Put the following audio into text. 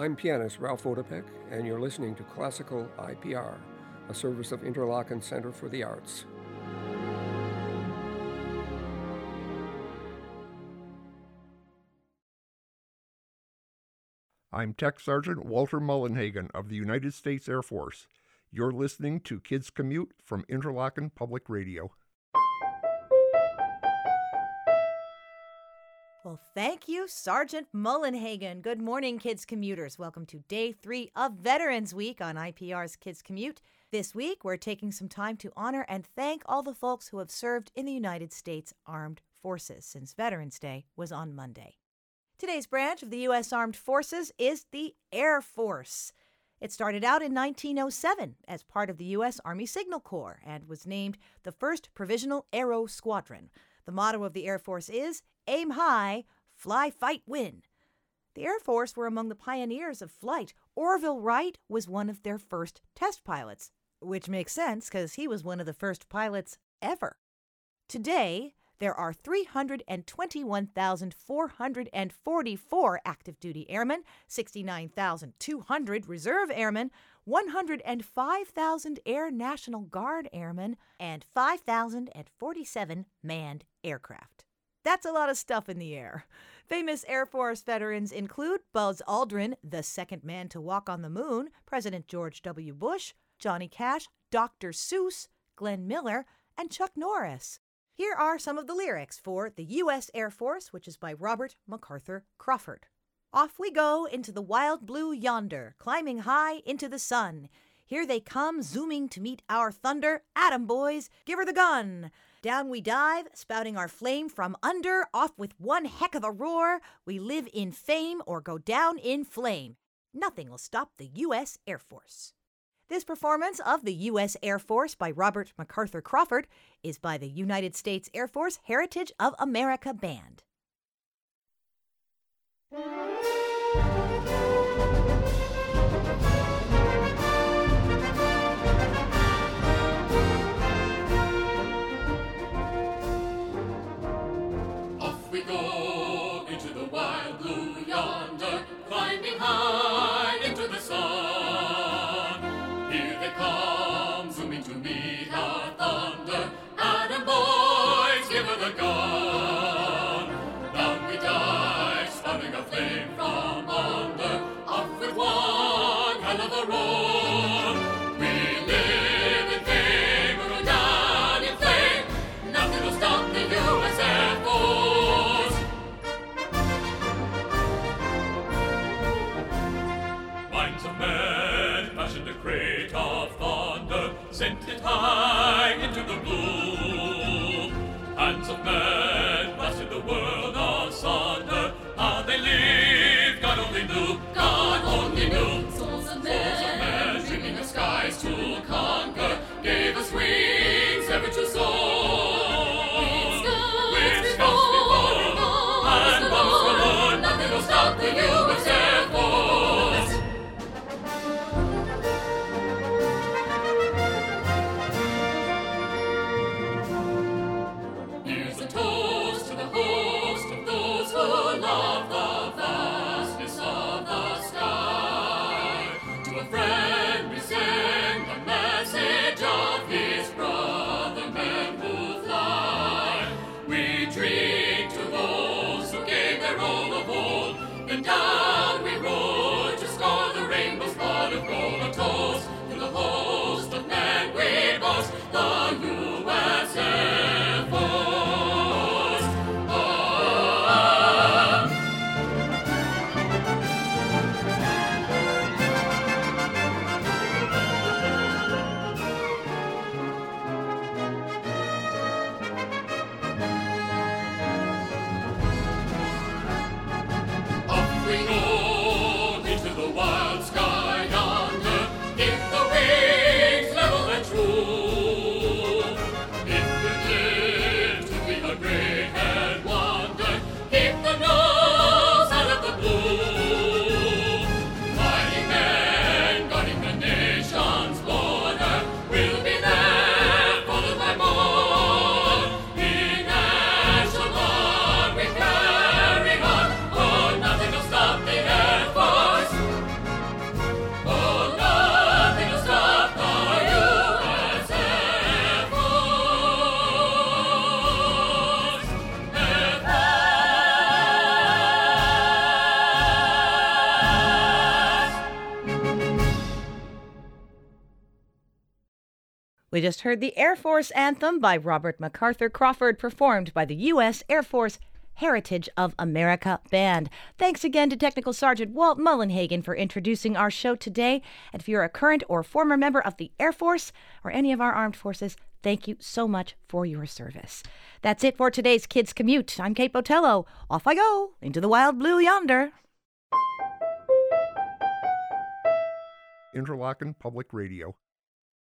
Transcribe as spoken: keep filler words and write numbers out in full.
I'm pianist Ralph Odepek, and you're listening to Classical I P R, a service of Interlochen Center for the Arts. I'm Tech Sergeant Walter Mullenhagen of the United States Air Force. You're listening to Kids Commute from Interlochen Public Radio. Well, thank you, Sergeant Mullenhagen. Good morning, Kids Commuters. Welcome to day three of Veterans Week on I P R's Kids Commute. This week, we're taking some time to honor and thank all the folks who have served in the United States Armed Forces since Veterans Day was on Monday. Today's branch of the U S Armed Forces is the Air Force. It started out in nineteen oh seven as part of the U S Army Signal Corps and was named the first Provisional Aero Squadron. The motto of the Air Force is, aim high, fly, fight, win. The Air Force were among the pioneers of flight. Orville Wright was one of their first test pilots, which makes sense because he was one of the first pilots ever. Today, there are three hundred twenty-one thousand four hundred forty-four active duty airmen, sixty-nine thousand two hundred reserve airmen, one hundred five thousand Air National Guard airmen, and five thousand forty-seven manned aircraft. That's a lot of stuff in the air. Famous Air Force veterans include Buzz Aldrin, the second man to walk on the moon, President George W. Bush, Johnny Cash, Doctor Seuss, Glenn Miller, and Chuck Norris. Here are some of the lyrics for the U S Air Force, which is by Robert MacArthur Crawford. Off we go into the wild blue yonder, climbing high into the sun. Here they come, zooming to meet our thunder. Atom boys, give her the gun. Down we dive, spouting our flame from under. Off with one heck of a roar. We live in fame or go down in flame. Nothing will stop the U S Air Force. This performance of the U S Air Force by Robert MacArthur Crawford is by the United States Air Force Heritage of America Band. Off we go into the wild blue yonder, climbing high into the sun. Here they come, zooming to meet our thunder. Atom boys, give her the gun. Down we dive, spouting a flame from under. Off with one hell of a roar. We live in fame, we go down in flame. Nothing will stop the U S Air Force. Minds of men fashioned a crate of thunder, sent it high into the blue. Hands of men blasted the world asunder. How they lived, God only knew, God only knew. Souls of men, Souls of men dreaming of skies to conquer, gave us wings ever to soar. With scouts before, and bombs galore, nothing will stop the U S Air Force. Here's a toast to the host of those who love the vastness of the sky. To a friend we send the message of his brother men who fly. We drink to those who gave their all of old, and down we roar to score the rainbow's flood of gold. A toast to the host of men we boast, the U S Air Force. Off we We just heard the Air Force Anthem by Robert MacArthur Crawford, performed by the U S Air Force Heritage of America Band. Thanks again to Technical Sergeant Walt Mullenhagen for introducing our show today. And if you're a current or former member of the Air Force or any of our armed forces, thank you so much for your service. That's it for today's Kids Commute. I'm Kate Botello. Off I go into the wild blue yonder. Interlochen Public Radio.